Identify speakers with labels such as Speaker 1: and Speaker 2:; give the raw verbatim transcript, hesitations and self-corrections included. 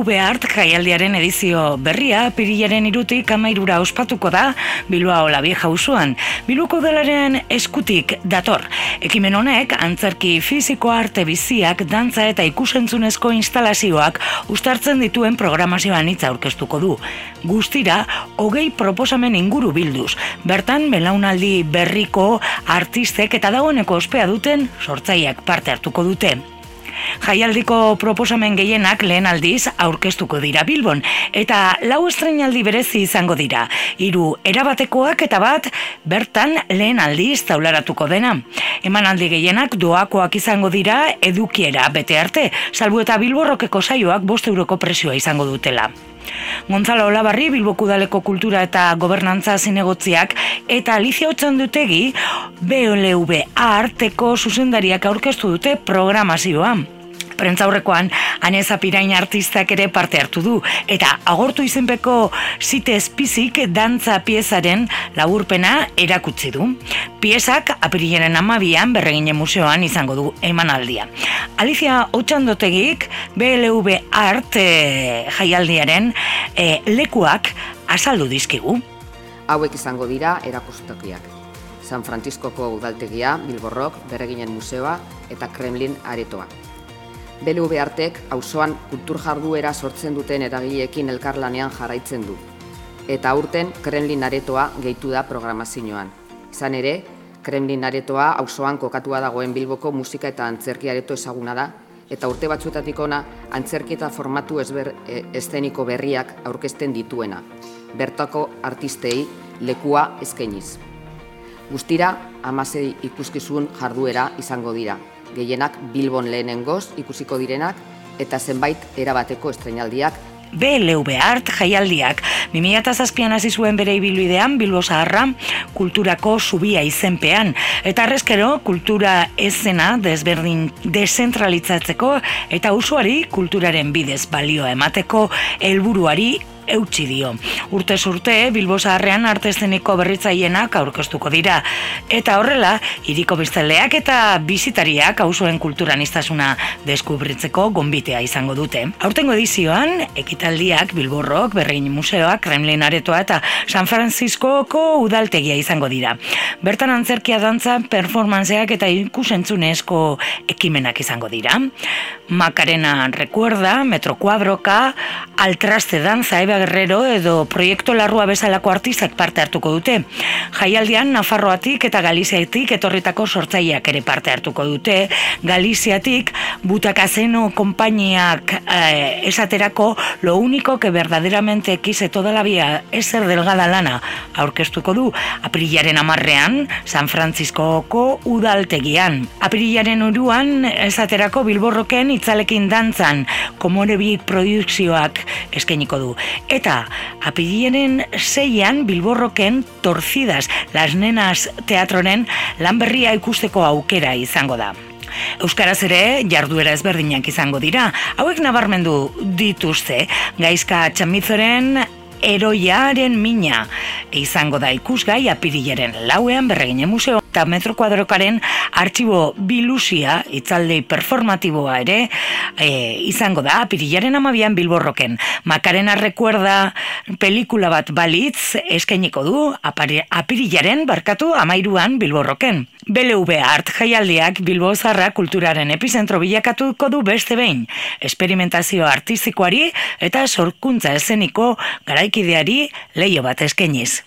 Speaker 1: B Art jaialdiaren edizio berria apirilaren hirutik hamairura ospatuko da Bilbao La Vieja auzoan. Bilboko udalaren eskutik dator. Ekimen honek antzerki fisiko, arte biziak, dantza eta ikusentzunezko instalazioak uztartzen dituen programazioan hitza aurkeztuko du. Guztira, hogei proposamen inguru bilduz. Bertan, belaunaldi berriko artistek eta dagoeneko ospea duten sortzaileak parte hartuko dute. Jaialdiko proposamen gehienak lehen aldiz aurkeztuko dira Bilbon, eta lau estreinaldi berezi izango dira. Hiru erabatekoak eta bat bertan lehen aldiz taularatuko dena. Emanaldi gehienak doakoak izango dira edukiera bete arte, salbu eta Bilborrokeko saioak bost euroko prezioa izango dutela. Gonzalo Olabarri, Bilboko Udaleko kultura eta gobernantza zinegotziak, eta Alicia Otxandutegi, B L V Arteko zuzendariak aurkeztu dute programazioa. Prentzaurrekoan, Anez Apirain artistak ere parte hartu du, eta agortu izenpeko Zite Espizik dantza piezaren laburpena erakutsi du. Piezak apirilaren hamabian Berreginen museoan izango du emanaldia. Alicia Otxandotegik B L V Art e, jaialdiaren e, lekuak azaldu dizkigu.
Speaker 2: Hauek izango dira erakustokiak. San Frantziskoko udaltegia, Bilborrok, Berreginen museoa eta Kremlin aretoa. B L V Artek auzoan kultur jarduera sortzen duten eragileekin elkarlanean jarraitzen du. Eta aurten Kremlin aretoa gehitu da programazioan. Izan ere, Kremlin aretoa auzoan kokatua dagoen Bilboko musika eta antzerki areto ezaguna da, eta urte batzuetatik ona antzerki eta formatu ezber, e, eszeniko berriak aurkezten dituena, bertako artistei lekua eskainiz. Guztira, hamasei ikuskizun jarduera izango dira. Gehienak Bilbon lehenengoz ikusiko direnak eta zenbait erabateko estreinaldiak.
Speaker 1: B L V Art jaialdiak bi mila zazpian hasi zuen bere ibilbidean Bilbo Zaharra kulturako zubia izenpean, eta arrezkero kultura eszena desberdin dezentralizatzeko eta usuari kulturaren bidez balioa emateko helburuari eutsi dio. Urtez urte, Bilbo Zaharrean arte eszeniko berritzailenak aurkeztuko dira. Eta horrela, hiriko biztanleak eta bisitariak auzoen kulturaniztasuna deskubritzeko gonbitea izango dute. Aurtengo edizioan, ekitaldiak Bilborrok, Berregin museoak, Kremlin aretoa eta San Frantziskoko udaltegia izango dira. Bertan antzerkia, dantza, performanceak eta ikusentzunezko ekimenak izango dira. Macarena Recuerda, Metro Kuadroka, Altraste Danza, Eba Guerrero edo Proiektu Larrua bezalako artistak parte hartuko dute. Jaialdian Nafarroatik eta Galiziatik etorritako sortzaileak ere parte hartuko dute. Galiziatik Butakazeno konpainiak eh, esaterako lo único que verdaderamente quise toda la vida es ser delgada lana aurkeztuko du apirilaren hamarrean San Frantziskoko udaltegian. Apirilaren hiruan esaterako Bilborroken itzalekin dantzan Komorebi produkzioak eskainiko du. Eta apirilaren seian Bilborroken Torcidas Las Nenas teatroren lan berria ikusteko aukera izango da. Euskaraz ere jarduera ezberdinak izango dira. Hauek nabarmendu dituzte Gaizka Txamizoren Eroiaren mina izango da ikusgai apirilaren lauean Berreginen museo eta Metro Kuadrokaren artxibo bilusia itzaldi performatiboa ere e, izango da apirilaren hamabian Bilborroken. Macarena Recuerda pelikula bat balitz eskainiko du apirilaren barkatu hamairuan Bilborroken. B L V Art jaialdiak Bilbo Zaharra kulturaren epizentro bilakatuko du beste behin. Esperimentazio artistikoari eta sorkuntza eszeniko garaikideari leiho bat eskainiz.